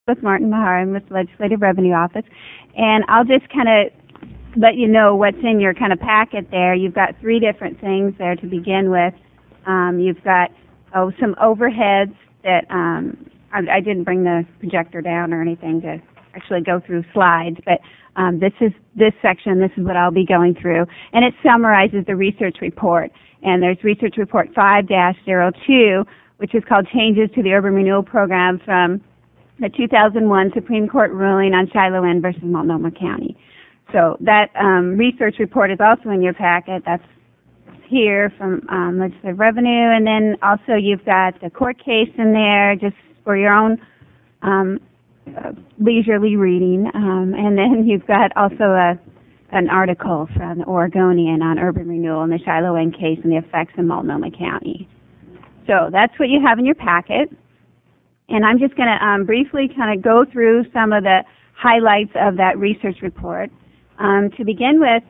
with Martin Mahar. I'm with the Legislative Revenue Office, and I'll just kind of let you know what's in your kind of packet there. You've got three different things there to begin with. You've got some overheads that I didn't bring the projector down or anything to actually go through slides, but this section, this is what I'll be going through, and it summarizes the research report. And there's Research Report 5-02, which is called Changes to the Urban Renewal Program from the 2001 Supreme Court ruling on Shiloh Inn versus Multnomah County. So that research report is also in your packet. That's here from Legislative Revenue. And then also you've got the court case in there just for your own leisurely reading. And then you've got also an article from the Oregonian on urban renewal and the Shiloh Inn case and the effects in Multnomah County. So that's what you have in your packet. And I'm just going to briefly kind of go through some of the highlights of that research report. To begin with,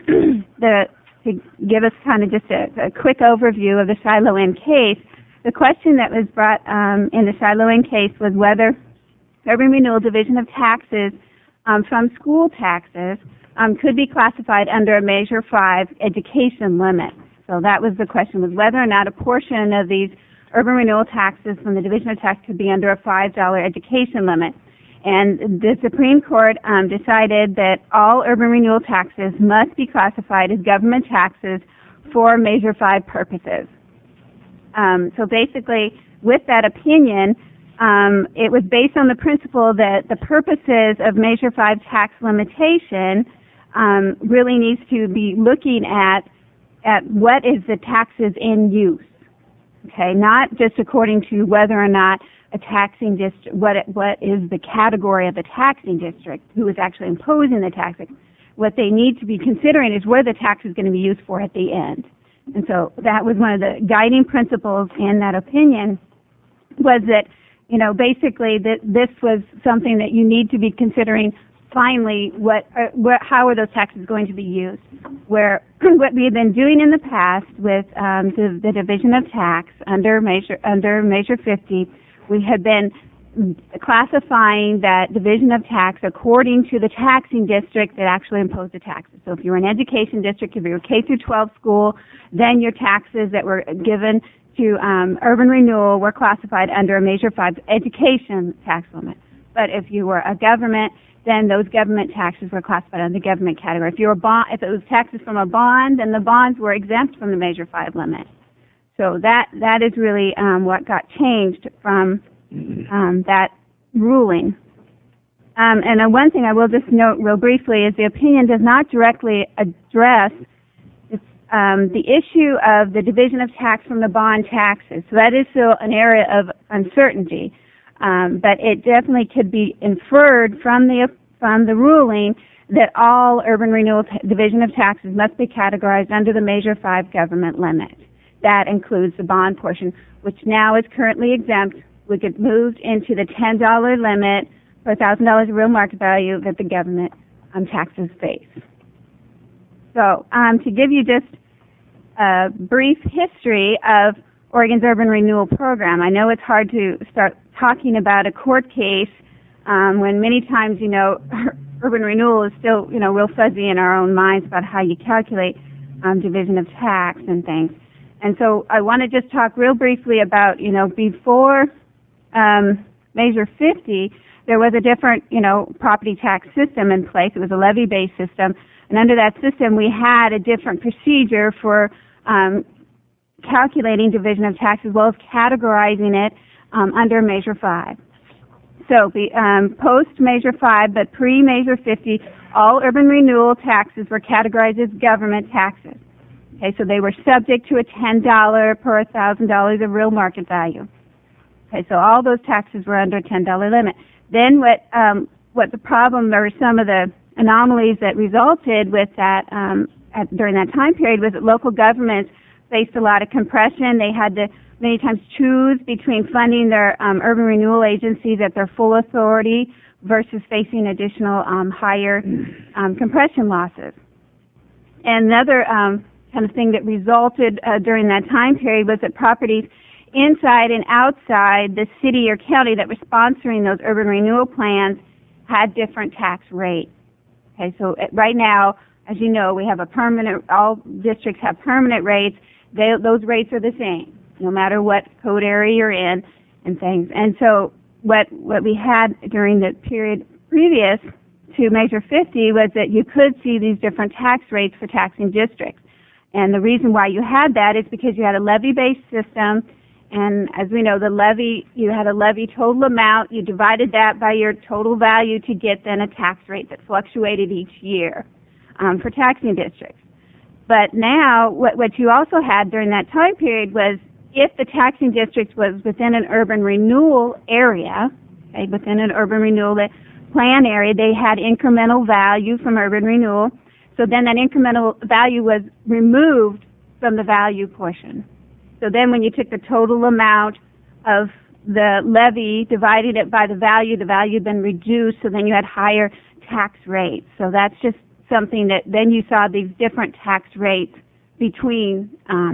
to give us kind of just a quick overview of the Shiloh Inn case, the question that was brought in the Shiloh Inn case was whether urban renewal division of taxes from school taxes could be classified under a Measure 5 education limit. So that was the question, was whether or not a portion of these urban renewal taxes from the Division of Tax could be under a $5 education limit. And the Supreme Court decided that all urban renewal taxes must be classified as government taxes for Measure 5 purposes. So basically, with that opinion, it was based on the principle that the purposes of Measure 5 tax limitation really needs to be looking at what is the taxes in use. Okay, not just according to whether or not a taxing district, what is the category of the taxing district, who is actually imposing the tax. What they need to be considering is where the tax is going to be used for at the end. And so that was one of the guiding principles in that opinion, was that, you know, basically that this was something that you need to be considering finally how are those taxes going to be used. Where what we have been doing in the past with the Division of Tax under Measure 50, we have been classifying that Division of Tax according to the taxing district that actually imposed the taxes. So if you were an education district, if you were K through 12 school, then your taxes that were given to urban renewal were classified under a Measure 5 education tax limit. But if you were a government, then those government taxes were classified under the government category. If it was taxes from a bond, then the bonds were exempt from the Measure 5 limit. So that is really what got changed from that ruling. And one thing I will just note real briefly is the opinion does not directly address the issue of the division of tax from the bond taxes. So that is still an area of uncertainty. But it definitely could be inferred from the ruling that all urban renewal division of taxes must be categorized under the Measure 5 government limit. That includes the bond portion, which now is currently exempt, which is moved into the $10 limit for $1,000 of real market value that the government taxes face. So to give you just a brief history of Oregon's urban renewal program, I know it's hard to start talking about a court case when many times, you know, urban renewal is still, you know, real fuzzy in our own minds about how you calculate division of tax and things. And so I want to just talk real briefly about, you know, before Measure 50, there was a different, you know, property tax system in place. It was a levy-based system. And under that system, we had a different procedure for calculating division of tax as well as categorizing it under Measure 5. So post-Measure 5, but pre-Measure 50, all urban renewal taxes were categorized as government taxes. Okay, so they were subject to a $10 per $1,000 of real market value. Okay, so all those taxes were under a $10 limit. Then what the problem, or some of the anomalies that resulted with that during that time period, was that local governments faced a lot of compression. They had to many times choose between funding their urban renewal agencies at their full authority versus facing additional higher compression losses. And another kind of thing that resulted during that time period was that properties inside and outside the city or county that were sponsoring those urban renewal plans had different tax rates. Okay, so right now, as you know, we have all districts have permanent rates. Those rates are the same, no matter what code area you're in and things. And so what we had during the period previous to Measure 50 was that you could see these different tax rates for taxing districts. And the reason why you had that is because you had a levy-based system, and as we know, you had a levy total amount. You divided that by your total value to get then a tax rate that fluctuated each year for taxing districts. But now, what you also had during that time period was if the taxing district was within an urban renewal area, okay, within an urban renewal plan area, they had incremental value from urban renewal. So then that incremental value was removed from the value portion. So then when you took the total amount of the levy, divided it by the value had been reduced, so then you had higher tax rates. So that's just something that then you saw these different tax rates between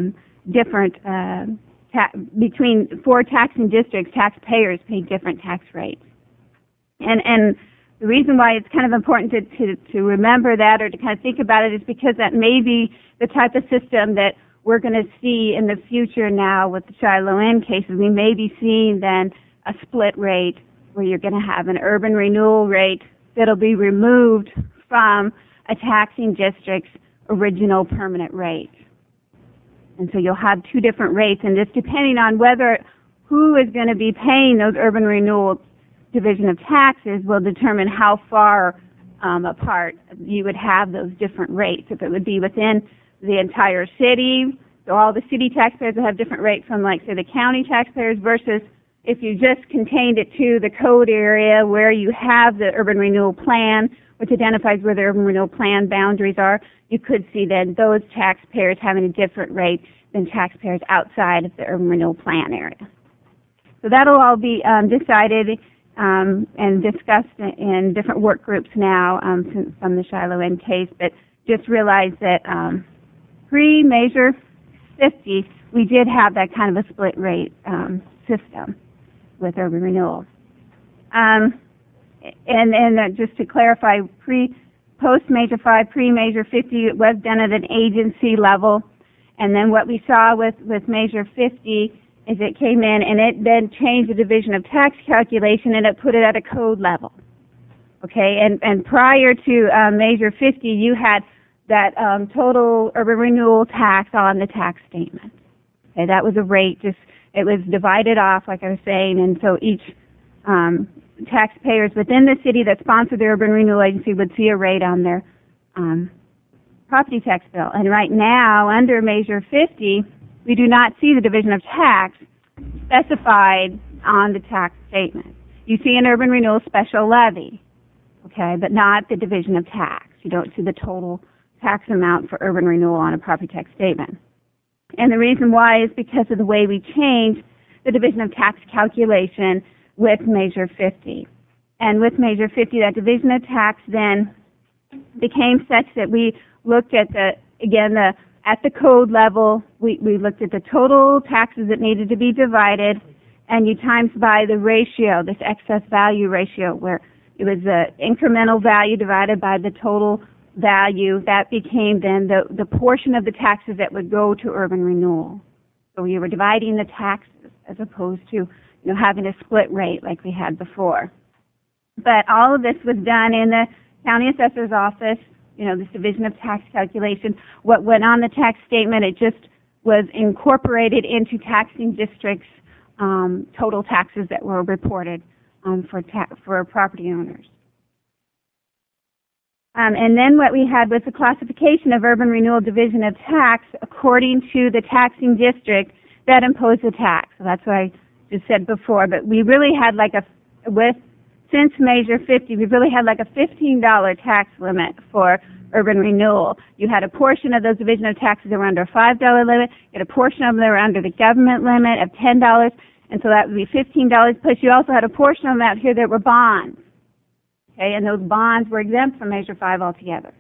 between four taxing districts. Taxpayers paid different tax rates. And the reason why it's kind of important to remember that or to kind of think about it is because that may be the type of system that we're going to see in the future now with the Shiloh N cases. We may be seeing then a split rate where you're going to have an urban renewal rate that'll be removed from a taxing district's original permanent rate. And so you'll have two different rates, and just depending on who is going to be paying those urban renewal division of taxes will determine how far apart you would have those different rates. If it would be within the entire city, so all the city taxpayers will have different rates from, like, say, the county taxpayers, versus if you just contained it to the code area where you have the urban renewal plan, which identifies where the urban renewal plan boundaries are, you could see then those taxpayers having a different rate than taxpayers outside of the urban renewal plan area. So that'll all be decided and discussed in different work groups now from the Shiloh N case, but just realize that pre-Measure 50, we did have that kind of a split rate system with urban renewal. And just to clarify, post-Measure 5, pre-Measure 50, it was done at an agency level, and then what we saw with Measure 50 is it came in and it then changed the division of tax calculation and it put it at a code level. Okay, and prior to Measure 50, you had that total urban renewal tax on the tax statement. Okay, that was a rate, it was divided off, like I was saying, and so each taxpayers within the city that sponsored the urban renewal agency would see a rate on their property tax bill. And right now, under Measure 50, we do not see the division of tax specified on the tax statement. You see an urban renewal special levy, okay, but not the division of tax. You don't see the total tax amount for urban renewal on a property tax statement. And the reason why is because of the way we changed the division of tax calculation with Measure 50. And with Measure 50, that division of tax then became such that we looked at at the code level, we looked at the total taxes that needed to be divided, and you times by the ratio, this excess value ratio, where it was the incremental value divided by the total value. That became then the portion of the taxes that would go to urban renewal. So you were dividing the taxes as opposed to having a split rate like we had before. But all of this was done in the county assessor's office, this division of tax calculation. What went on the tax statement, it just was incorporated into taxing districts' total taxes that were reported for property owners. And then what we had was the classification of urban renewal division of tax according to the taxing district that imposed the tax. So that's what I just said before. But we really had since Measure 50, we really had like a $15 tax limit for urban renewal. You had a portion of those division of taxes that were under a $5 limit. You had a portion of them that were under the government limit of $10, and so that would be $15. Plus, you also had a portion of them out here that were bonds. Okay, and those bonds were exempt from Measure 5 altogether.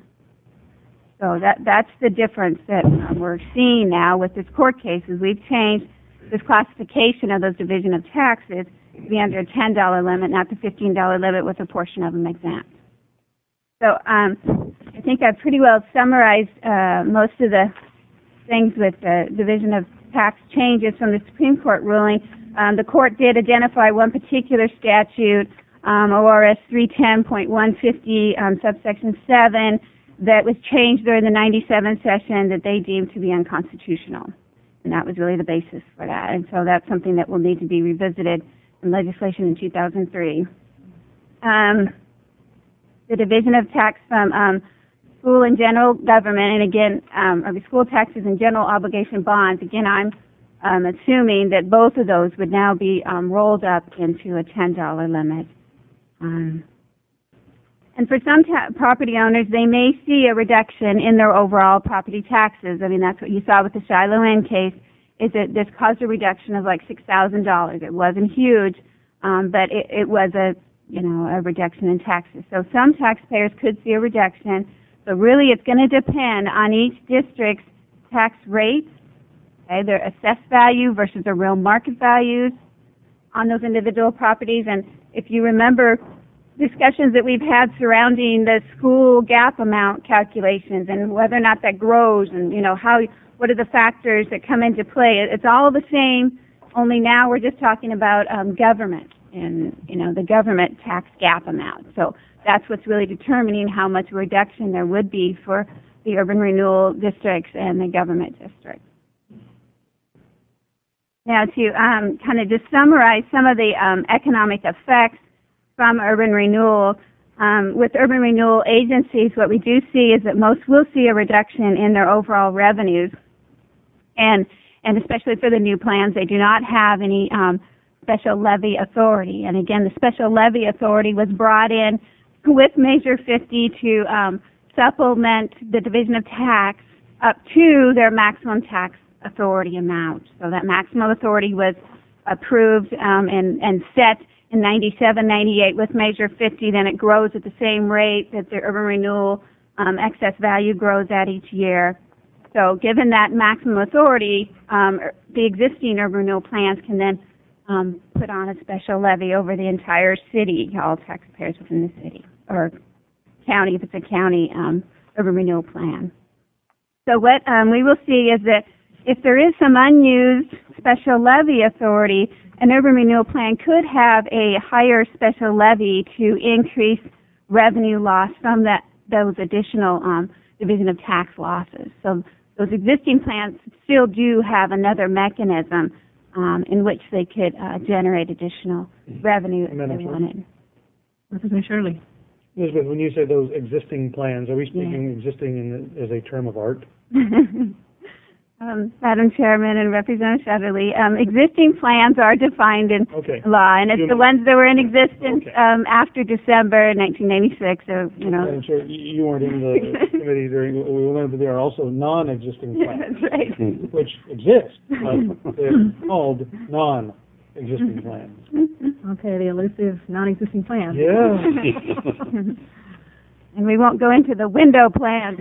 So that's the difference that we're seeing now with this court case, is we've changed this classification of those division of taxes to be under a $10 limit, not the $15 limit, with a portion of them exempt. So I think I've pretty well summarized most of the things with the division of tax changes from the Supreme Court ruling. The court did identify one particular statute, ORS 310.150, subsection 7, that was changed during the 97 session that they deemed to be unconstitutional. And that was really the basis for that. And so that's something that will need to be revisited in legislation in 2003. The division of tax from school and general government, and again, or the school taxes and general obligation bonds, again, I'm assuming that both of those would now be rolled up into a $10 limit. And for some property owners, they may see a reduction in their overall property taxes. I mean, that's what you saw with the Shiloh Inn case, is that this caused a reduction of like $6,000. It wasn't huge, but it was a reduction in taxes. So some taxpayers could see a reduction. So really, it's going to depend on each district's tax rates, okay, their assessed value versus the real market values on those individual properties. And if you remember discussions that we've had surrounding the school gap amount calculations and whether or not that grows, and what are the factors that come into play, it's all the same, only now we're just talking about government and the government tax gap amount. So that's what's really determining how much reduction there would be for the urban renewal districts and the government districts. Now, to kind of just summarize some of the economic effects from urban renewal, with urban renewal agencies, what we do see is that most will see a reduction in their overall revenues, and especially for the new plans, they do not have any special levy authority. And again, the special levy authority was brought in with Measure 50 to supplement the division of tax up to their maximum tax authority amount. So that maximum authority was approved and set in 97, 98 with Measure 50. Then it grows at the same rate that the urban renewal excess value grows at each year. So given that maximum authority, the existing urban renewal plans can then put on a special levy over the entire city, all taxpayers within the city, or county if it's a county urban renewal plan. So what we will see is that if there is some unused special levy authority, an urban renewal plan could have a higher special levy to increase revenue loss from those additional division of tax losses. So those existing plans still do have another mechanism in which they could generate additional revenue if they wanted. Representative Shirley. Elizabeth, when you say those existing plans, are we speaking existing as a term of art? Madam Chairman and Representative Shutterly, existing plans are defined in law, and it's the ones that were in existence after December 1996. So, Madam Chair, you weren't in the committee during. We learned that there are also non-existing plans, that's right, which exist, but they're called non-existing plans. Okay, the elusive non-existing plans. Yeah. And we won't go into the window plans.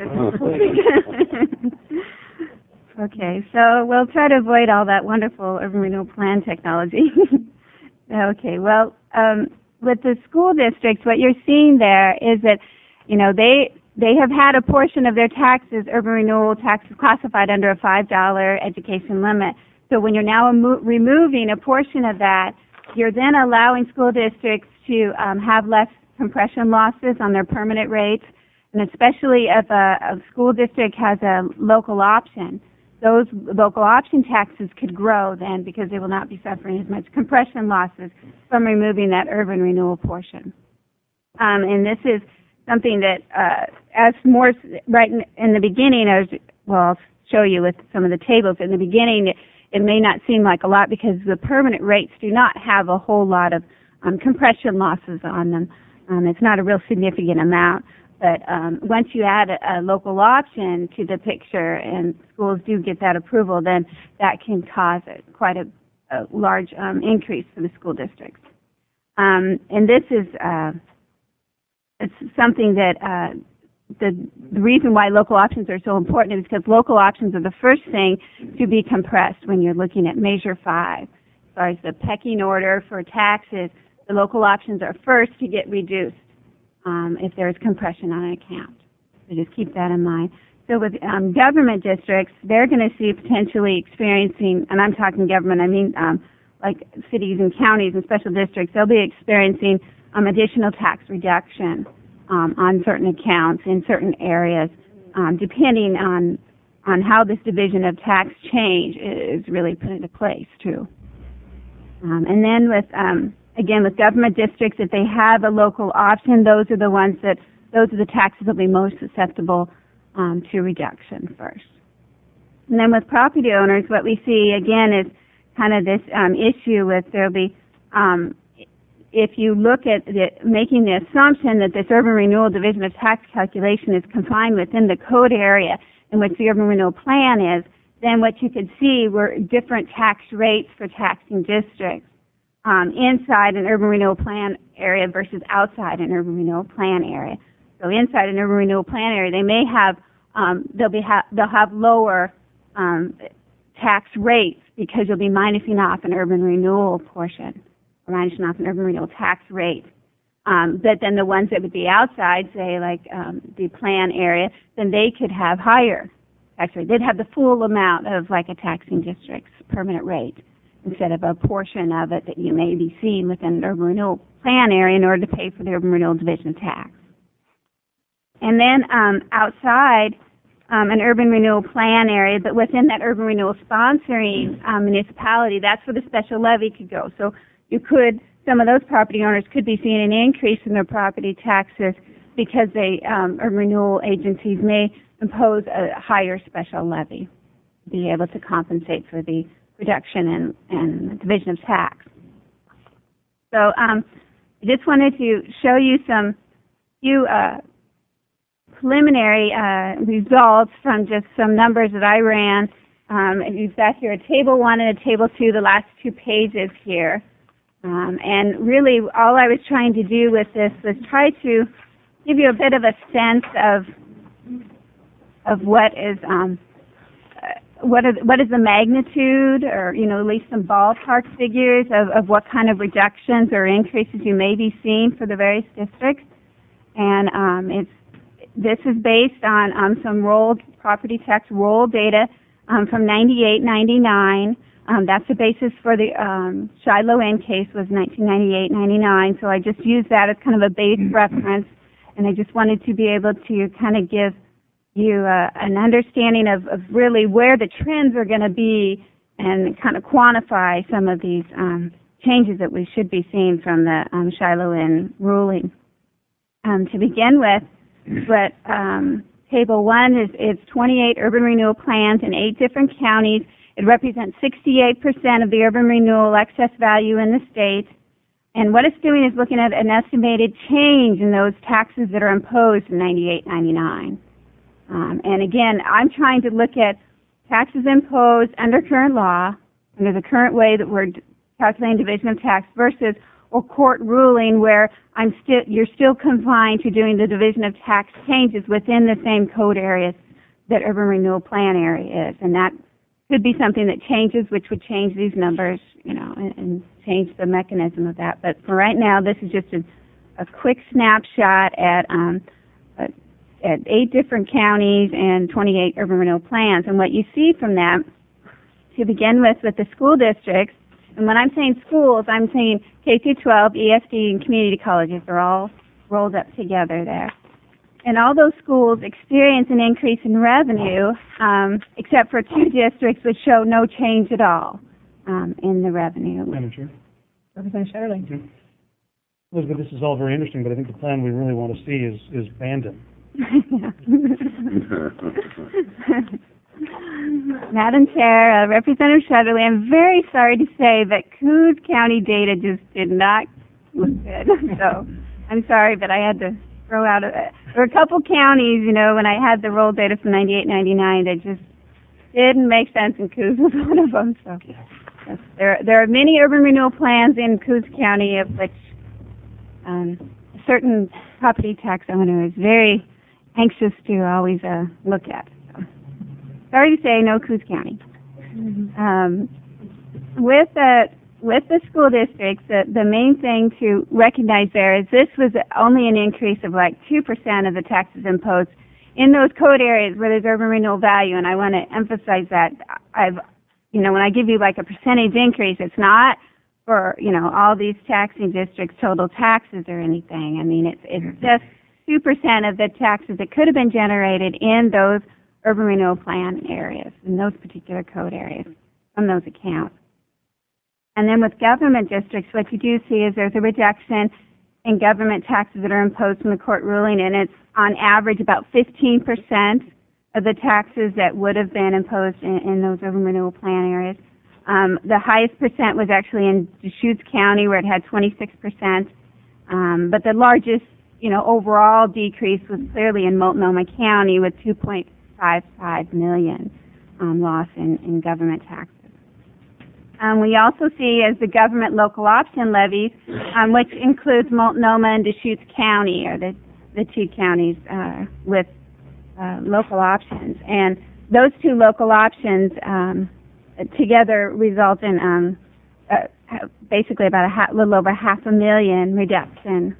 Okay, so we'll try to avoid all that wonderful urban renewal plan technology. Okay, well, with the school districts, what you're seeing there is that, they have had a portion of their taxes, urban renewal taxes, classified under a $5 education limit. So when you're now removing a portion of that, you're then allowing school districts to have less compression losses on their permanent rates, and especially if a school district has a local option. Those local option taxes could grow then because they will not be suffering as much compression losses from removing that urban renewal portion. And this is something that, as more right in the beginning, I'll show you with some of the tables. In the beginning, it may not seem like a lot because the permanent rates do not have a whole lot of compression losses on them. It's not a real significant amount. But once you add a local option to the picture and schools do get that approval, then that can cause quite a large increase for the school districts. And this is it's something that the reason why local options are so important is because local options are the first thing to be compressed when you're looking at Measure 5. As far as the pecking order for taxes, the local options are first to get reduced if there's compression on an account. So just keep that in mind. So with government districts, they're going to see potentially experiencing, and I'm talking government, I mean like cities and counties and special districts, they'll be experiencing additional tax reduction on certain accounts in certain areas, depending on how this division of tax change is really put into place too. And then with again with government districts, if they have a local option, those are the taxes that will be most susceptible to reduction first. And then with property owners, what we see again is kind of this issue with there'll be if you look at making the assumption that this urban renewal division of tax calculation is confined within the code area in which the urban renewal plan is, then what you could see were different tax rates for taxing districts inside an urban renewal plan area versus outside an urban renewal plan area. So inside an urban renewal plan area, they may have they'll have lower tax rates because you'll be minusing off an urban renewal portion, or minusing off an urban renewal tax rate. But then the ones that would be outside, say like the plan area, then they could have higher tax rate. They'd have the full amount of like a taxing district's permanent rate instead of a portion of it that you may be seeing within an urban renewal plan area in order to pay for the urban renewal division of tax. And then outside an urban renewal plan area, but within that urban renewal sponsoring municipality, that's where the special levy could go. So some of those property owners could be seeing an increase in their property taxes because urban renewal agencies may impose a higher special levy to be able to compensate for the reduction and division of tax. So I just wanted to show you few preliminary results from just some numbers that I ran. And you've got here a Table 1 and a Table 2, the last 2 pages here. And really all I was trying to do with this was try to give you a bit of a sense of what is the magnitude, or at least some ballpark figures of what kind of reductions or increases you may be seeing for the various districts. And this is based on some property tax roll data from 98-99. That's the basis for the Shiloh-N case was 1998-99. So I just used that as kind of a base reference, and I just wanted to be able to kind of give you an understanding of really where the trends are going to be and kind of quantify some of these changes that we should be seeing from the Shiloh-N ruling. To begin with, but Table 1 is 28 urban renewal plans in 8 different counties. It represents 68% of the urban renewal excess value in the state. And what it's doing is looking at an estimated change in those taxes that are imposed in 98-99. And again, I'm trying to look at taxes imposed under current law, under the current way that we're calculating division of tax, versus or court ruling where you're still confined to doing the division of tax changes within the same code areas that urban renewal plan area is. And that could be something that changes, which would change these numbers, and change the mechanism of that. But for right now, this is just a quick snapshot at 8 different counties and 28 urban renewal plans. And what you see from that, to begin with the school districts, and when I'm saying schools, I'm saying K-12, ESD, and community colleges are all rolled up together there. And all those schools experience an increase in revenue, except for 2 districts which show no change at all in the revenue. Madam Chair. Representative Shirley. Yeah. Elizabeth, this is all very interesting, but I think the plan we really want to see is Bandon. Madam Chair, Representative Shutterly, I'm very sorry to say that Coos County data just did not look good. So I'm sorry, but I had to throw out there were a couple counties, when I had the roll data from 98-99 that just didn't make sense, and Coos was one of them. So yes, there are many urban renewal plans in Coos County, of which a certain property tax owner is very anxious to always look at. So, sorry to say, no Coos County. With the school districts, the main thing to recognize there is this was only an increase of like 2% of the taxes imposed in those code areas where there's urban renewal value, and I want to emphasize that. When I give you like a percentage increase, it's not for, all these taxing districts' total taxes or anything. I mean, it's just 2% of the taxes that could have been generated in those urban renewal plan areas, in those particular code areas, from those accounts. And then with government districts, what you do see is there's a reduction in government taxes that are imposed from the court ruling, and it's on average about 15% of the taxes that would have been imposed in those urban renewal plan areas. The highest percent was actually in Deschutes County, where it had 26%, but the largest, overall decrease was clearly in Multnomah County with $2.55 million loss in government taxes. We also see as the government local option levies, which includes Multnomah and Deschutes County, or the two counties with local options. And those two local options together result in basically about a little over $500,000 reduction,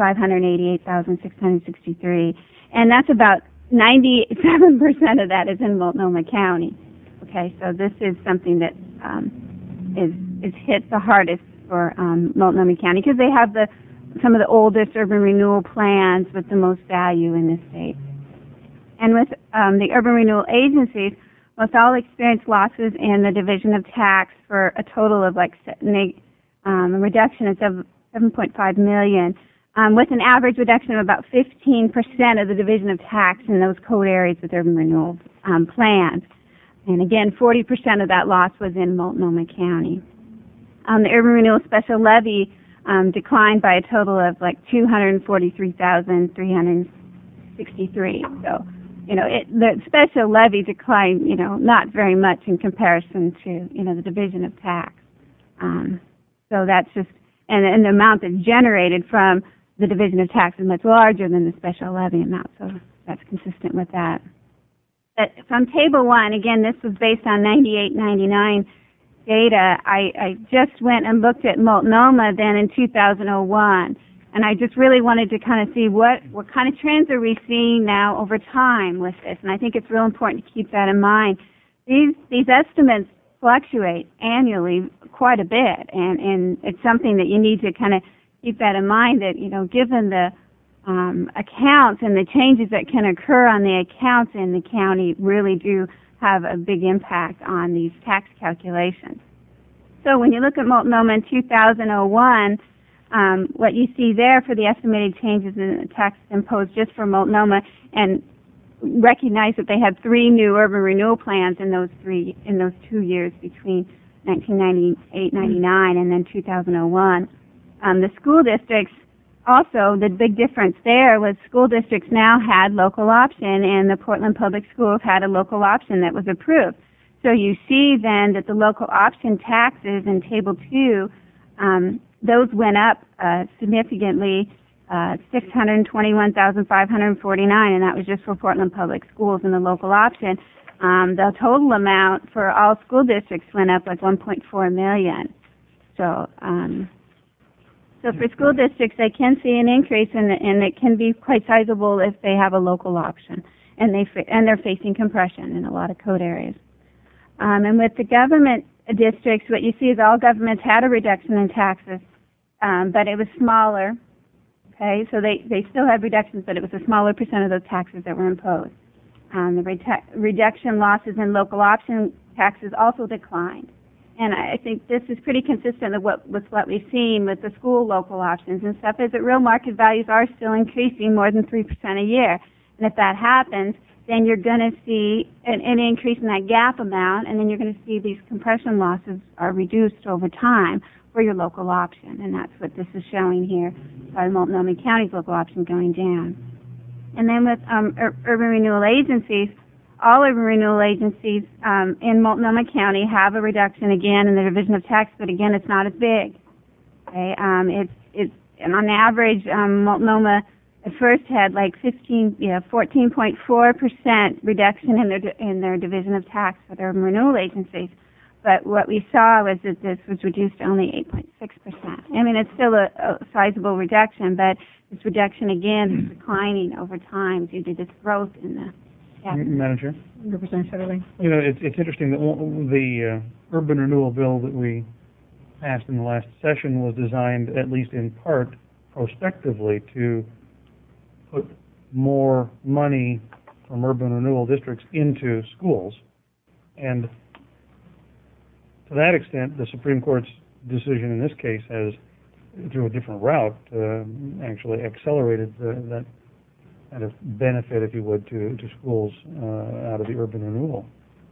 588,663, and that's about 97% of that is in Multnomah County. Okay, so this is something that is hit the hardest for Multnomah County because they have some of the oldest urban renewal plans with the most value in the state. And with the urban renewal agencies, most all experienced losses in the division of tax for a total of a reduction of $7.5 million, with an average reduction of about 15% of the division of tax in those code areas with urban renewal plans. And again, 40% of that loss was in Multnomah County. The urban renewal special levy declined by a total of $243,363. So, the special levy declined, not very much in comparison to, the division of tax. So that's just, and the amount that's generated from the division of tax is much larger than the special levy amount. So that's consistent with that. But from Table 1, again, this was based on 98-99 data. I just went and looked at Multnomah then in 2001, and I just really wanted to kind of see what kind of trends are we seeing now over time with this, and I think it's real important to keep that in mind. These estimates fluctuate annually quite a bit, and it's something that you need to kind of keep that in mind that, given the accounts and the changes that can occur on the accounts in the county really do have a big impact on these tax calculations. So when you look at Multnomah in 2001, what you see there for the estimated changes in the taxes imposed just for Multnomah, and recognize that they had 3 new urban renewal plans in those 2 years between 1998-99 and then 2001. The school districts also, the big difference there was school districts now had local option, and the Portland Public Schools had a local option that was approved. So you see then that the local option taxes in Table 2, those went up significantly, $621,549, and that was just for Portland Public Schools and the local option. The total amount for all school districts went up like $1.4 million. So for school districts, they can see an increase, and it can be quite sizable if they have a local option, and they're facing compression in a lot of code areas. And with the government districts, what you see is all governments had a reduction in taxes, but it was smaller. Okay, so they still had reductions, but it was a smaller percent of those taxes that were imposed. The reduction losses in local option taxes also declined. And I think this is pretty consistent with what we've seen with the school local options and stuff, is that real market values are still increasing more than 3% a year. And if that happens, then you're going to see an increase in that gap amount, and then you're going to see these compression losses are reduced over time for your local option. And that's what this is showing here by Multnomah County's local option going down. And then with urban renewal agencies, all urban renewal agencies in Multnomah County have a reduction again in the division of tax, but again, it's not as big. Okay, it's on average, Multnomah at first had like 14.4% reduction in their division of tax for the urban renewal agencies. But what we saw was that this was reduced to only 8.6%. I mean, it's still a sizable reduction, but this reduction again is declining over time due to this growth in the Madam Chair? Representative Shetterly. You know, it's interesting that the urban renewal bill that we passed in the last session was designed, at least in part, prospectively to put more money from urban renewal districts into schools. And to that extent, the Supreme Court's decision in this case has, through a different route, actually accelerated that kind of benefit, if you would, to schools out of the urban renewal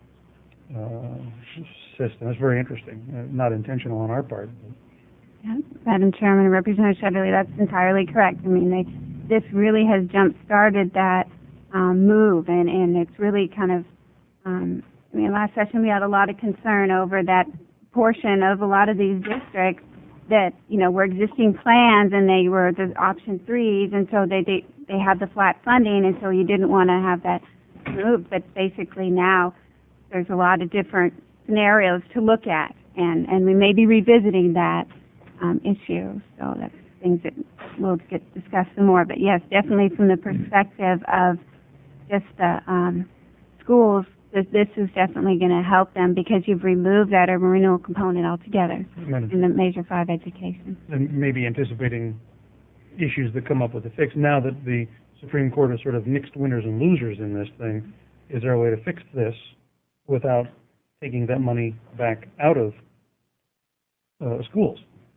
system. It's very interesting. Not intentional on our part. Yeah, Madam Chairman and Representative Shetterly, that's entirely correct. I mean, this really has jump-started that move, and it's really kind of, I mean, last session we had a lot of concern over that portion of a lot of these districts that, you know, were existing plans and they were the option 3s, and so they had the flat funding, and so you didn't want to have that moved. But basically now there's a lot of different scenarios to look at, and we may be revisiting that issue. So that's things that we'll get discussed some more. But yes, definitely from the perspective of just the schools, this is definitely going to help them because you've removed that urban renewal component altogether in the Measure 5 education. And maybe anticipating issues that come up with the fix. Now that the Supreme Court has sort of mixed winners and losers in this thing, is there a way to fix this without taking that money back out of schools?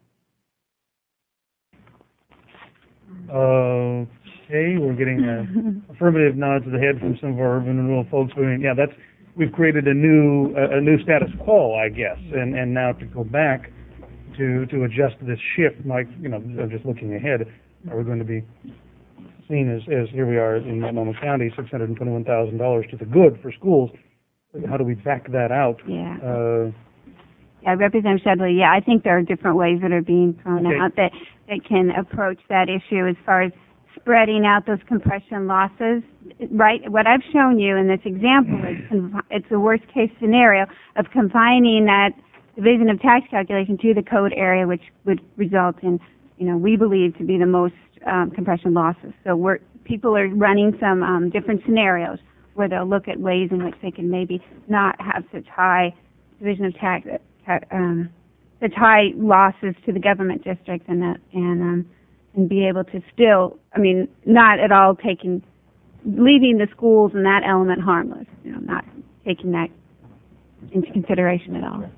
Okay, we're getting affirmative nods of the head from some of our urban renewal folks. I mean, yeah, we've created a new status quo, I guess, and now to go back to adjust this shift, like, you know, I'm just looking ahead, are we going to be seen as here we are in Multnomah County, $621,000 to the good for schools? How do we back that out? Yeah. Yeah, Representative Shetterly, yeah, I think there are different ways that are being thrown out that can approach that issue as far as spreading out those compression losses, right? What I've shown you in this example is it's a worst case scenario of confining that division of tax calculation to the code area, which would result in, you know, we believe to be the most compression losses. So people are running some different scenarios where they'll look at ways in which they can maybe not have such high division of tax, such high losses to the government districts, and be able to still, I mean, not at all leaving the schools and that element harmless, you know, not taking that into consideration at all.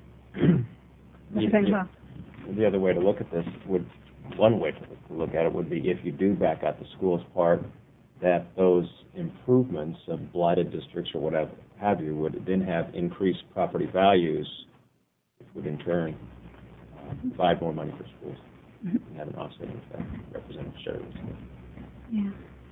The other way to look at this one way to look at it would be if you do back out the schools part, that those improvements of blighted districts or whatever have you would then have increased property values, which would in turn provide more money for schools and have an offsetting effect. Representative Shetterly. Yeah.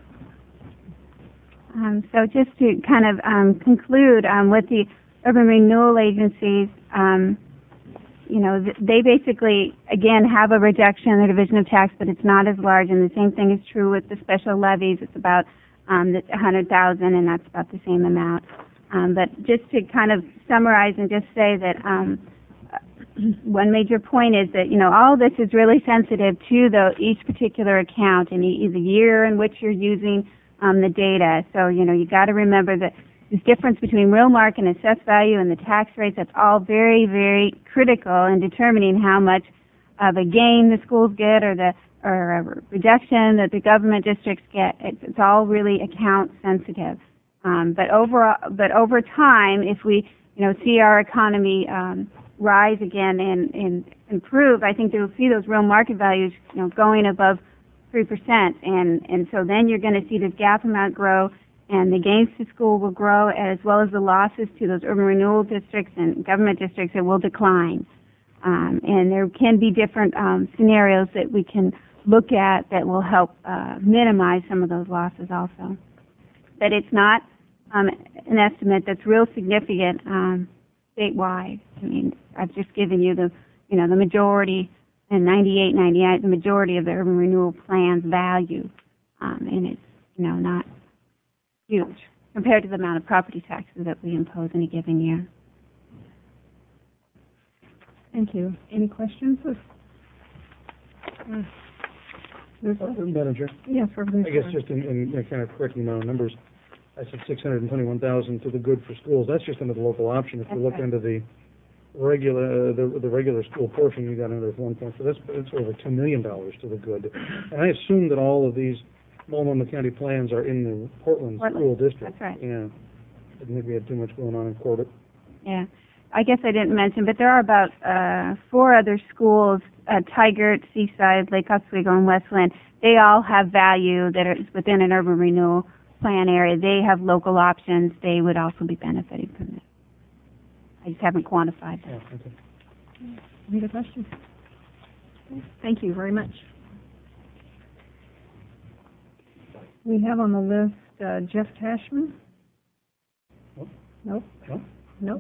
So just to kind of conclude with the urban renewal agencies, you know, they basically, again, have a reduction in their division of tax, but it's not as large. And the same thing is true with the special levies. It's about $100,000, and that's about the same amount. But just to kind of summarize and just say that one major point is that, you know, all this is really sensitive to each particular account and the year in which you're using the data. So, you know, you got to remember that this difference between real market and assessed value and the tax rates, that's all very, very critical in determining how much of a gain the schools get or a reduction that the government districts get. It's all really account sensitive. But over time, if we, you know, see our economy rise again and improve, I think we'll see those real market values, you know, going above 3%, and so then you're going to see this gap amount grow, and the gains to school will grow, as well as the losses to those urban renewal districts and government districts that will decline. And there can be different scenarios that we can look at that will help minimize some of those losses also. But it's not an estimate that's real significant statewide. I mean, I've just given you the majority, and 98, the majority of the urban renewal plan's value. and it's, not huge compared to the amount of property taxes that we impose in a given year. Thank you. Any questions? Madam Chair, Yes, Representative I guess Shirley. just in kind of correcting my own numbers, I said 621,000 to the good for schools. That's just under the local option. If we look into the regular school portion, you got another 1 point. So that's over $2 million to the good. And I assume that all of these Multnomah County plans are in the Portland school district. That's right. Yeah. I didn't think we had too much going on in Corbett. Yeah. I guess I didn't mention, but there are about 4 other schools, Tigert, Seaside, Lake Oswego, and Westland. They all have value that is within an urban renewal plan area. They have local options. They would also be benefiting from it. I just haven't quantified that. Yeah, okay. Any other questions? Thank you very much. We have on the list Jeff Cashman. Nope. Nope. No? Nope.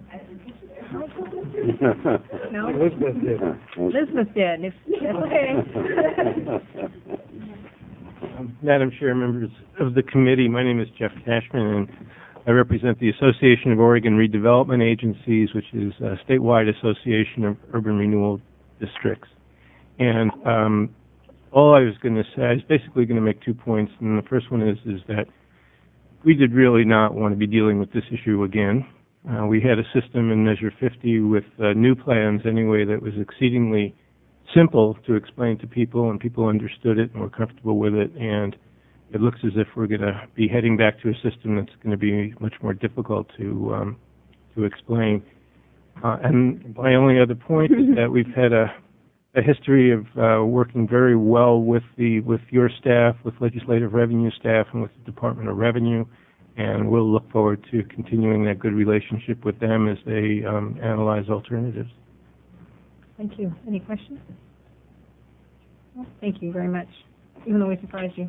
No. Elizabeth did. Elizabeth did. That's okay. Madam Chair, members of the committee, my name is Jeff Cashman, and I represent the Association of Oregon Redevelopment Agencies, which is a statewide association of urban renewal districts. And all I was going to say, I was basically going to make 2 points, and the first one is that we did really not want to be dealing with this issue again. We had a system in Measure 50 with new plans anyway that was exceedingly simple to explain to people, and people understood it and were comfortable with it, and it looks as if we're going to be heading back to a system that's going to be much more difficult to explain. And my only other point is that we've had a history of working very well with your staff, with legislative revenue staff, and with the Department of Revenue, and we'll look forward to continuing that good relationship with them as they analyze alternatives. Thank you. Any questions? Well, thank you very much, even though we surprised you.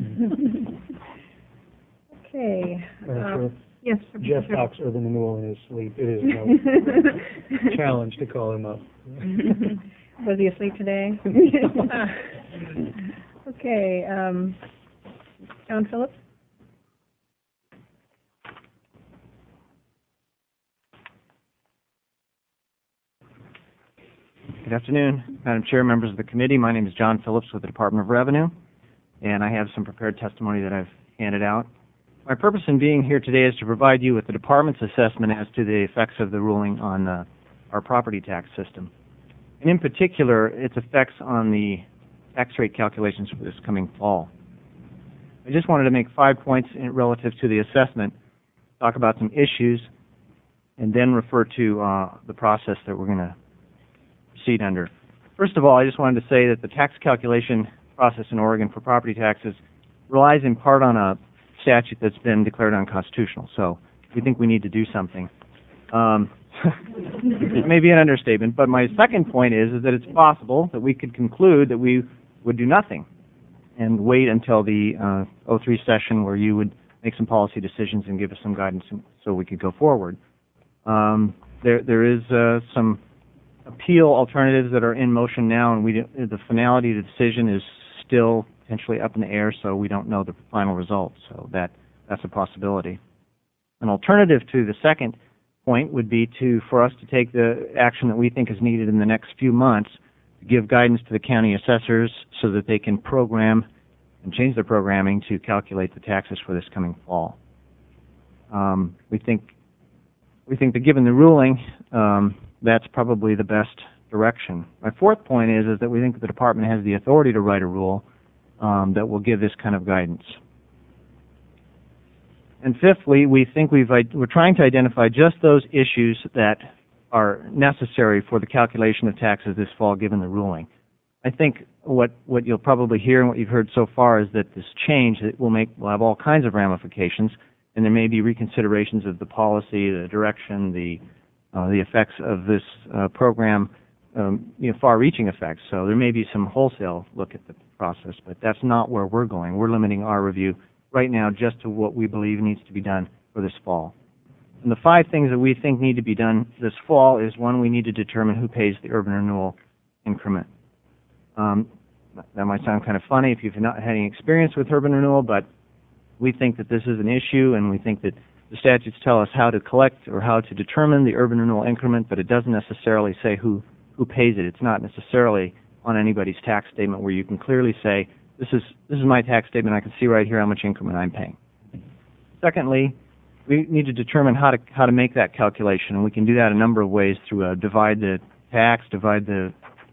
Okay. Yes. Jeff talks urban renewal in his sleep. It is no challenge to call him up. Was he asleep today? Okay. John Phillips? Good afternoon, Madam Chair, members of the committee. My name is John Phillips with the Department of Revenue, and I have some prepared testimony that I've handed out. My purpose in being here today is to provide you with the Department's assessment as to the effects of the ruling on our property tax system, and in particular, its effects on the tax rate calculations for this coming fall. I just wanted to make 5 points relative to the assessment, talk about some issues, and then refer to the process that we're going to proceed under. First of all, I just wanted to say that the tax calculation process in Oregon for property taxes relies in part on a statute that's been declared unconstitutional. So we think we need to do something. It may be an understatement, but my second point is that it's possible that we could conclude that we would do nothing and wait until the 03 session where you would make some policy decisions and give us some guidance so we could go forward. There is some appeal alternatives that are in motion now, and the finality of the decision is still potentially up in the air, so we don't know the final result. So that's a possibility. An alternative to the second point would be for us to take the action that we think is needed in the next few months to give guidance to the county assessors so that they can program and change their programming to calculate the taxes for this coming fall. We think that given the ruling, that's probably the best direction. My fourth point is that we think that the department has the authority to write a rule that will give this kind of guidance. And fifthly, we think we're trying to identify just those issues that are necessary for the calculation of taxes this fall, given the ruling. I think what you'll probably hear and what you've heard so far is that this change will have all kinds of ramifications, and there may be reconsiderations of the policy, the direction, the effects of this program, far-reaching effects. So there may be some wholesale look at the process, but that's not where we're going. We're limiting our review right now just to what we believe needs to be done for this fall. And the 5 things that we think need to be done this fall is, one, we need to determine who pays the urban renewal increment. That might sound kind of funny if you've not had any experience with urban renewal, but we think that this is an issue, and we think that the statutes tell us how to collect or how to determine the urban renewal increment, but it doesn't necessarily say who pays it. It's not necessarily on anybody's tax statement where you can clearly say, this is my tax statement, I can see right here how much increment I'm paying. Secondly, we need to determine how to make that calculation, and we can do that a number of ways through divide the tax, divide the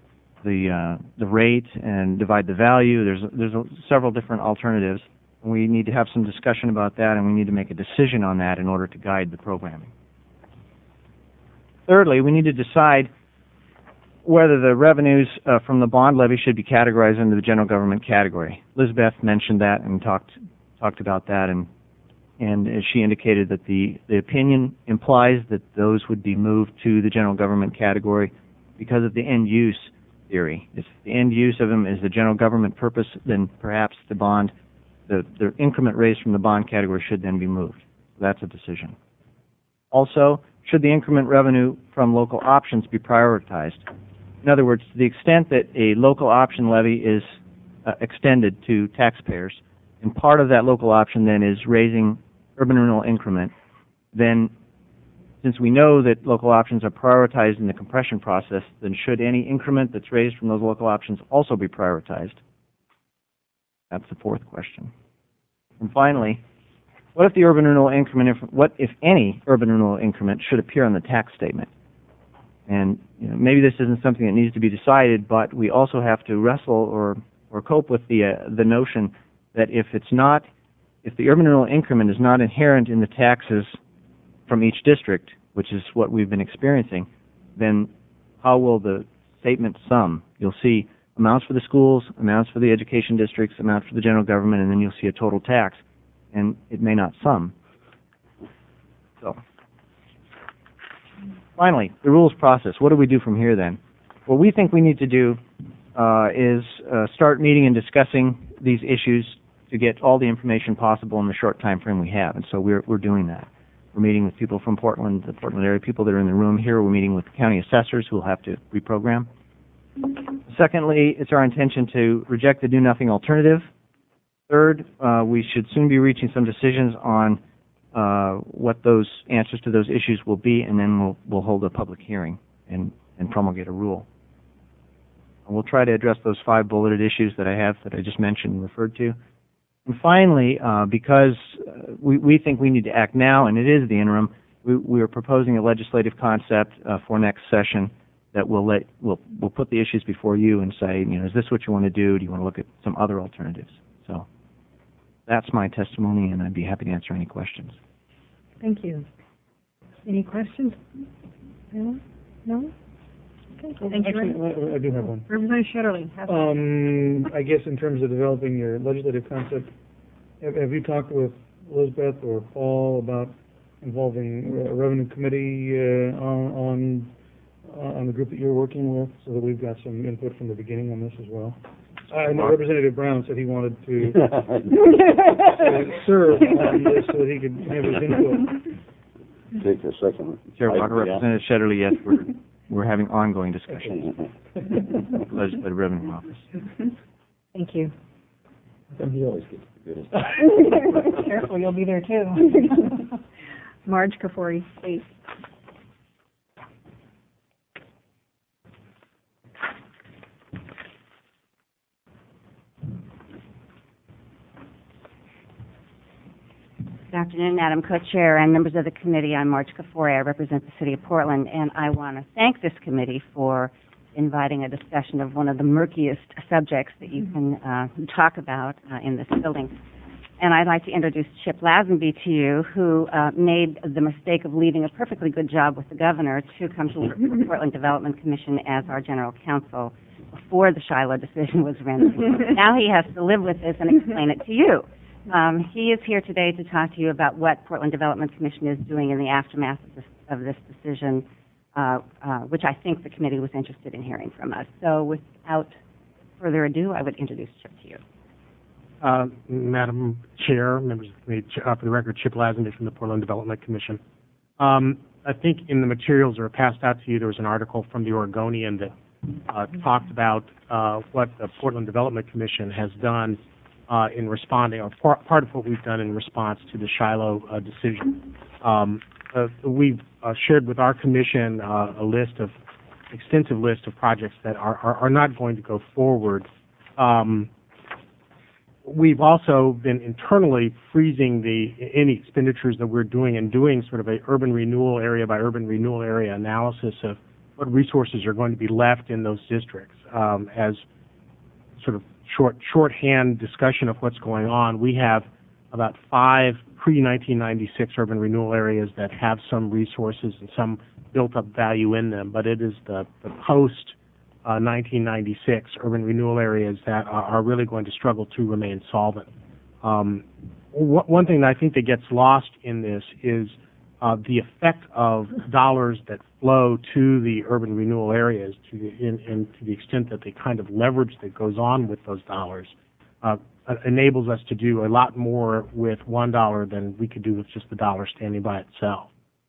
rate, and divide the value. There's several different alternatives, and we need to have some discussion about that, and we need to make a decision on that in order to guide the programming. Thirdly, we need to decide whether the revenues from the bond levy should be categorized into the general government category. Elizabeth mentioned that and talked about that, and as she indicated that the opinion implies that those would be moved to the general government category because of the end use theory. If the end use of them is the general government purpose, then perhaps the increment raised from the bond category should then be moved. That's a decision. Also, should the increment revenue from local options be prioritized? In other words, to the extent that a local option levy is extended to taxpayers, and part of that local option then is raising urban renewal increment, then since we know that local options are prioritized in the compression process, then should any increment that's raised from those local options also be prioritized? That's the fourth question. And finally, what if the urban renewal increment, what if any urban renewal increment should appear on the tax statement? And maybe this isn't something that needs to be decided, but we also have to wrestle or cope with the notion that if the urban renewal increment is not inherent in the taxes from each district, which is what we've been experiencing, then how will the statement sum? You'll see amounts for the schools, amounts for the education districts, amounts for the general government, and then you'll see a total tax, and it may not sum. So, finally, the rules process. What do we do from here then? What we think we need to do is start meeting and discussing these issues to get all the information possible in the short time frame we have, and so we're doing that. We're meeting with people from Portland, the Portland area people that are in the room here. We're meeting with county assessors who will have to reprogram. Secondly, it's our intention to reject the do-nothing alternative. Third, we should soon be reaching some decisions on what those answers to those issues will be, and then we'll hold a public hearing and promulgate a rule. And we'll try to address those 5 bulleted issues that I just mentioned and referred to. And finally, because we think we need to act now, and it is the interim, we are proposing a legislative concept for next session that we'll put the issues before you and say, is this what you want to do? Do you want to look at some other alternatives? So that's my testimony, and I'd be happy to answer any questions. Thank you. Any questions? No? Okay, thank you. Actually, I do have one. Representative Shetterly. I guess in terms of developing your legislative concept, have you talked with Elizabeth or Paul about involving a revenue committee on the group that you're working with, so that we've got some input from the beginning on this as well? I know Representative Brown said he wanted to serve on this so that he could have his input. Take a second. Chair Walker, Representative Shetterly, yes, we're having ongoing discussions with the Legislative Revenue Office. Thank you. He always gets the goodest. Careful, you'll be there too. Marge Kafori, please. Good afternoon, Madam Co-Chair and members of the committee. I'm Marge Kafori. I represent the City of Portland, and I want to thank this committee for inviting a discussion of one of the murkiest subjects that you can talk about in this building. And I'd like to introduce Chip Lazenby to you, who made the mistake of leaving a perfectly good job with the governor to come to work for the Portland Development Commission as our general counsel before the Shiloh decision was rendered. Now he has to live with this and explain it to you. He is here today to talk to you about what Portland Development Commission is doing in the aftermath of this decision, which I think the committee was interested in hearing from us. So without further ado, I would introduce Chip to you. Madam Chair, members of the committee, for the record, Chip Lazenby from the Portland Development Commission. I think in the materials that were passed out to you, there was an article from the Oregonian that talked about what the Portland Development Commission has done in responding, or part of what we've done in response to the Shiloh decision. We've shared with our commission extensive list of projects that are not going to go forward. We've also been internally freezing any expenditures that we're doing and doing sort of a urban renewal area by urban renewal area analysis of what resources are going to be left in those districts. As sort of shorthand discussion of what's going on, we have about 5 pre-1996 urban renewal areas that have some resources and some built-up value in them, but it is the post-1996 urban renewal areas that are really going to struggle to remain solvent. One thing that I think that gets lost in this is the effect of dollars that flow to the urban renewal areas, and to the extent that the kind of leverage that goes on with those dollars enables us to do a lot more with $1 than we could do with just the dollar standing by itself.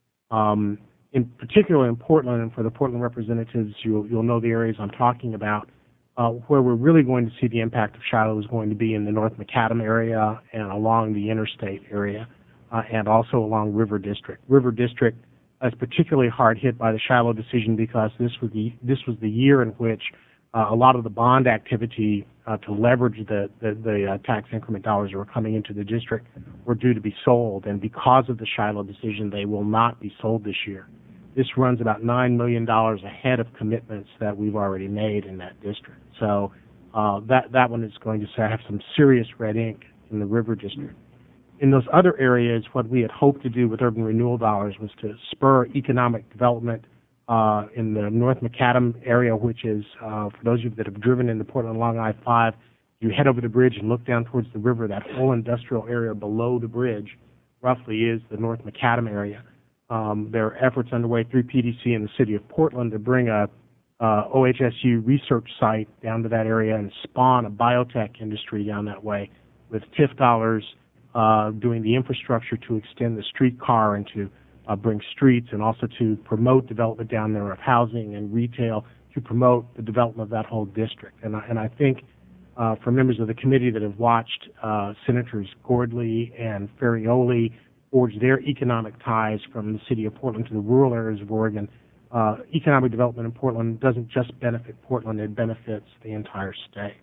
In particular in Portland, and for the Portland representatives, you'll know the areas I'm talking about, where we're really going to see the impact of Shiloh is going to be in the North Macadam area and along the interstate area, and also along River District. River District is particularly hard hit by the Shiloh decision because this was the year in which a lot of the bond activity to leverage the tax increment dollars that were coming into the district were due to be sold, and because of the Shiloh decision, they will not be sold this year. This runs about $9 million ahead of commitments that we've already made in that district. So that one is going to have some serious red ink in the River District. In those other areas, what we had hoped to do with urban renewal dollars was to spur economic development in the North Macadam area, which is, for those of you that have driven into Portland along I-5, you head over the bridge and look down towards the river. That whole industrial area below the bridge roughly is the North Macadam area. There are efforts underway through PDC and the city of Portland to bring a OHSU research site down to that area and spawn a biotech industry down that way with TIF dollars doing the infrastructure to extend the streetcar and to bring streets, and also to promote development down there of housing and retail to promote the development of that whole district. And I think for members of the committee that have watched Senators Gordley and Ferrioli forge their economic ties from the city of Portland to the rural areas of Oregon, economic development in Portland doesn't just benefit Portland, it benefits the entire state.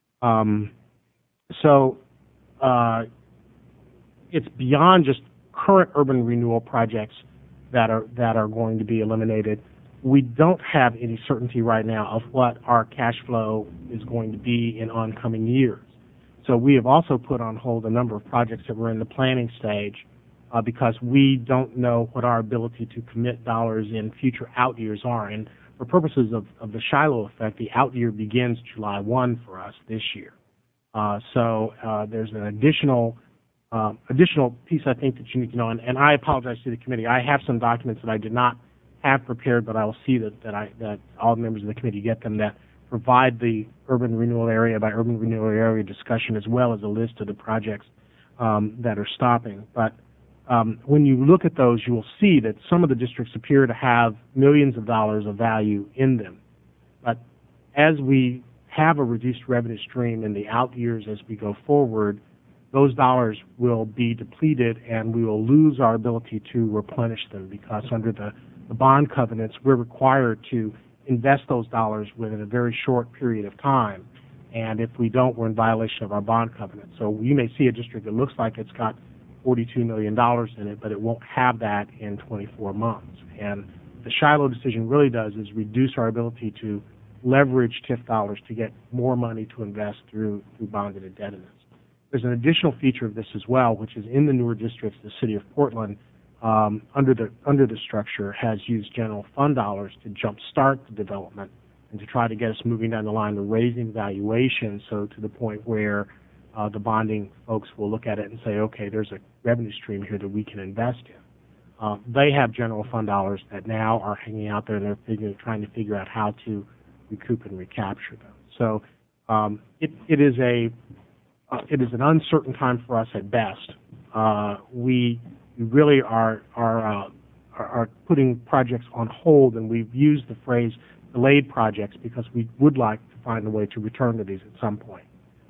It's beyond just current urban renewal projects that are going to be eliminated. We don't have any certainty right now of what our cash flow is going to be in oncoming years. So we have also put on hold a number of projects that were in the planning stage because we don't know what our ability to commit dollars in future out years are. And for purposes of the Shiloh effect, the out year begins July 1 for us this year. So there's an additional piece I think that you need to know, and I apologize to the committee. I have some documents that I did not have prepared, but I will see that all members of the committee get them, that provide the urban renewal area by urban renewal area discussion, as well as a list of the projects that are stopping. But when you look at those, you will see that some of the districts appear to have millions of dollars of value in them. But as we have a reduced revenue stream in the out years as we go forward, those dollars will be depleted and we will lose our ability to replenish them, because under the bond covenants, we're required to invest those dollars within a very short period of time. And if we don't, we're in violation of our bond covenant. So you may see a district that looks like it's got $42 million in it, but it won't have that in 24 months. And the Shiloh decision really does is reduce our ability to leverage TIF dollars to get more money to invest through bonded indebtedness. There's an additional feature of this as well, which is in the newer districts, the city of Portland, under the structure, has used general fund dollars to jumpstart the development and to try to get us moving down the line to raising valuation, so to the point where the bonding folks will look at it and say, okay, there's a revenue stream here that we can invest in. They have general fund dollars that now are hanging out there, and they're trying to figure out how to recoup and recapture them. So it is an uncertain time for us at best. We really are putting projects on hold, and we've used the phrase delayed projects because we would like to find a way to return to these at some point.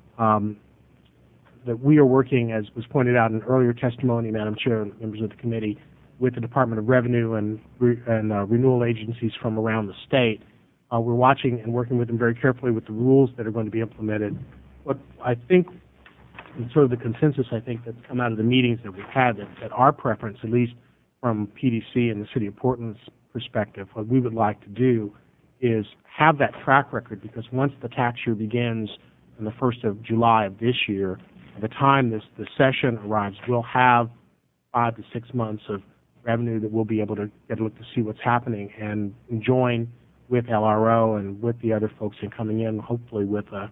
That we are working, as was pointed out in earlier testimony, Madam Chair and members of the committee, with the Department of Revenue and renewal agencies from around the state. We're watching and working with them very carefully with the rules that are going to be implemented. What I think, and sort of the consensus I think that's come out of the meetings that we've had, that our preference, at least from PDC and the City of Portland's perspective, what we would like to do is have that track record, because once the tax year begins on the 1st of July of this year, by the time the session arrives, we'll have 5 to 6 months of revenue that we'll be able to get a look to see what's happening and join with LRO and with the other folks in coming in, hopefully with a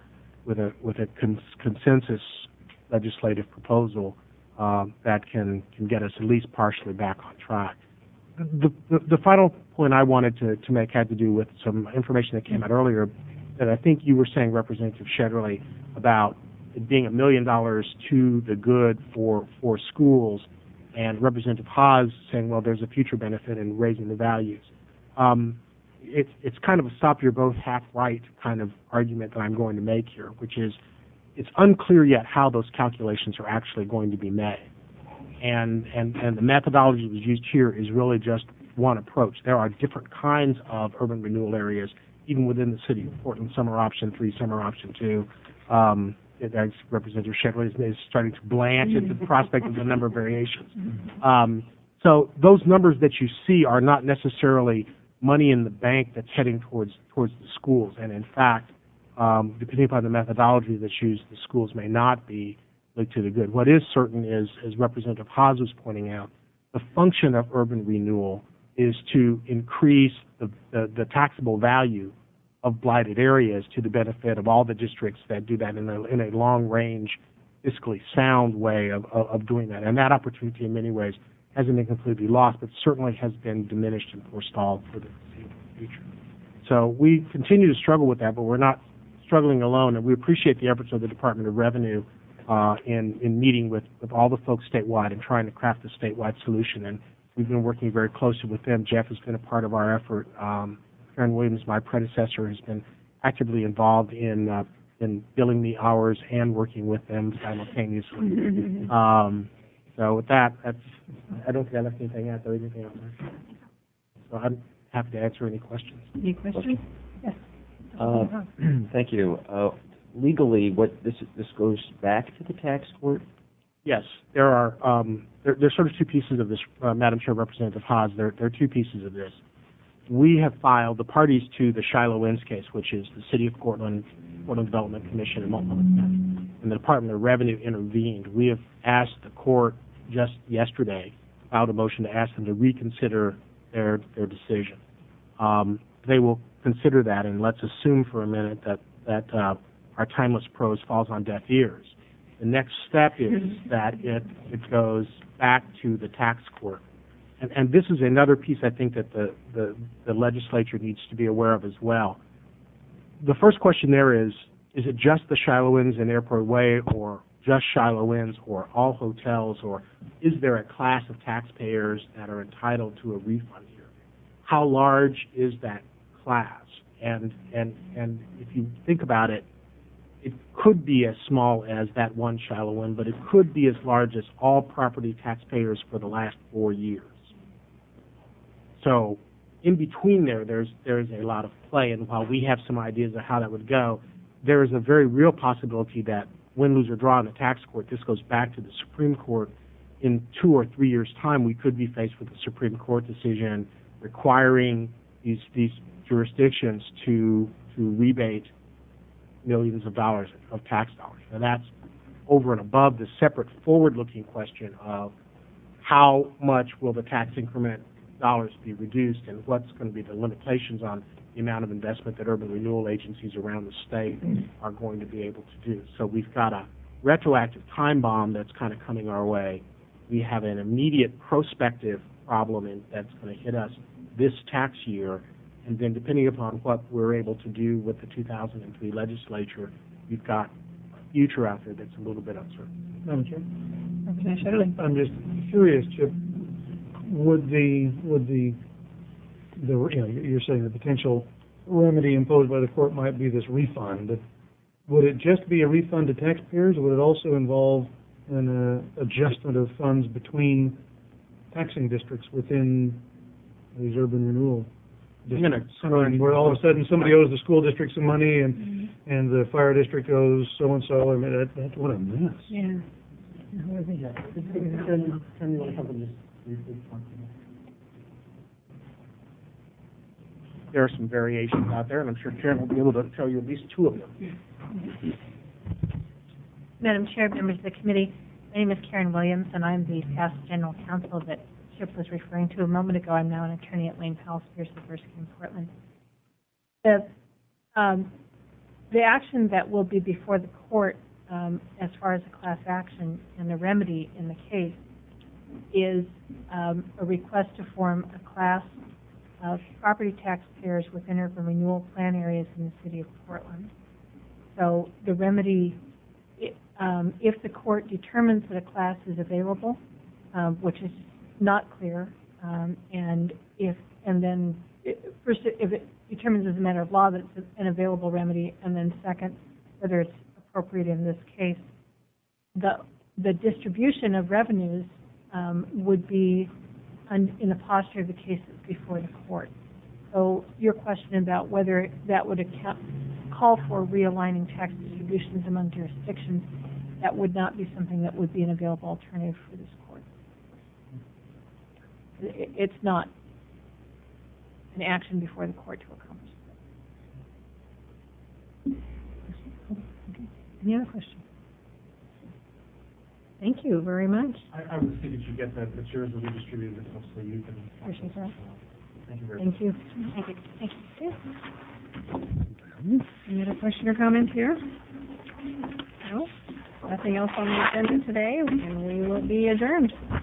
consensus legislative proposal that can get us at least partially back on track. The final point I wanted to make had to do with some information that came out earlier that I think you were saying, Representative Shedderly, about it being $1 million to the good for schools, and Representative Haas saying, well, there's a future benefit in raising the values. It's kind of a stop you're both half right kind of argument that I'm going to make here, which is it's unclear yet how those calculations are actually going to be made. And the methodology that was used here is really just one approach. There are different kinds of urban renewal areas, even within the city of Portland. Some are option 3, some are option 2. As Representative Shedderly is starting to blanch at the prospect of the number of variations. So those numbers that you see are not necessarily money in the bank that's heading towards the schools. And in fact, depending upon the methodology that's used, the schools may not be linked to the good. What is certain is, as Representative Haas was pointing out, the function of urban renewal is to increase the taxable value of blighted areas to the benefit of all the districts that do that in a long-range, fiscally sound way of doing that. And that opportunity, in many ways, hasn't been completely lost, but certainly has been diminished and forestalled for the future. So we continue to struggle with that, but we're not struggling alone, and we appreciate the efforts of the Department of Revenue in meeting with all the folks statewide and trying to craft a statewide solution. And we've been working very closely with them. Jeff has been a part of our effort. Karen Williams, my predecessor, has been actively involved in billing the hours and working with them simultaneously. So with that, I don't think I left anything out there. Anything else? So I'm happy to answer any questions. Any questions? Yes. Thank you. Legally, this goes back to the tax court? Yes, there are. There's sort of two pieces of this, Madam Chair, Representative Haas. There are two pieces of this. We have filed the parties to the Shiloh Inns case, which is the City of Portland, Portland Development Commission, and Multnomah, and the Department of Revenue intervened. We have asked the court just yesterday, filed a motion to ask them to reconsider their decision. They will consider that, and let's assume for a minute that our timeless prose falls on deaf ears. The next step is that it goes back to the tax court. And this is another piece I think that the legislature needs to be aware of as well. The first question there is it just the Shiloh Inns and Airport Way, or just Shiloh Inns, or all hotels, or is there a class of taxpayers that are entitled to a refund here? How large is that class? And if you think about it, it could be as small as that one Shiloh Inn, but it could be as large as all property taxpayers for the last 4 years. So in between there's a lot of play, and while we have some ideas of how that would go, there is a very real possibility that win, lose, or draw in the tax court, this goes back to the Supreme Court. In 2 or 3 years' time, we could be faced with a Supreme Court decision requiring these jurisdictions to rebate millions of dollars of tax dollars. Now that's over and above the separate forward-looking question of how much will the tax increment dollars be reduced, and what's going to be the limitations on the amount of investment that urban renewal agencies around the state are going to be able to do. So we've got a retroactive time bomb that's kind of coming our way. We have an immediate prospective problem that's going to hit us this tax year, and then depending upon what we're able to do with the 2003 legislature, we've got a future out there that's a little bit uncertain. Madam Chair? Representative Shedderly. I'm just curious, Chip, would the you're saying the potential remedy imposed by the court might be this refund. Would it just be a refund to taxpayers, or would it also involve an adjustment of funds between taxing districts within these urban renewal districts? Where all of a sudden somebody owes the school district some money and the fire district owes so-and-so. I mean, that's what a mess. Yeah. There are some variations out there, and I'm sure Karen will be able to show you at least two of them. Madam Chair, members of the committee, my name is Karen Williams, and I'm the past general counsel that Chip was referring to a moment ago. I'm now an attorney at Lane Powell Spears Zaversky in Portland. The action that will be before the court as far as a class action and the remedy in the case is a request to form a class of property taxpayers within urban renewal plan areas in the city of Portland. So the remedy, if the court determines that a class is available, which is not clear, and if it determines as a matter of law that it's an available remedy, and then second, whether it's appropriate in this case, the distribution of revenues would be in the posture of the case that's before the court. So your question about whether that would call for realigning tax distributions among jurisdictions, that would not be something that would be an available alternative for this court. It's not an action before the court to accomplish that. Any other questions? Thank you very much. I would think that you get that materials will be distributed so you can. Appreciate that. Thank you very much. Thank you. Thank you. Thank you. Any other question or comment here? No? Nothing else on the agenda today, and we will be adjourned.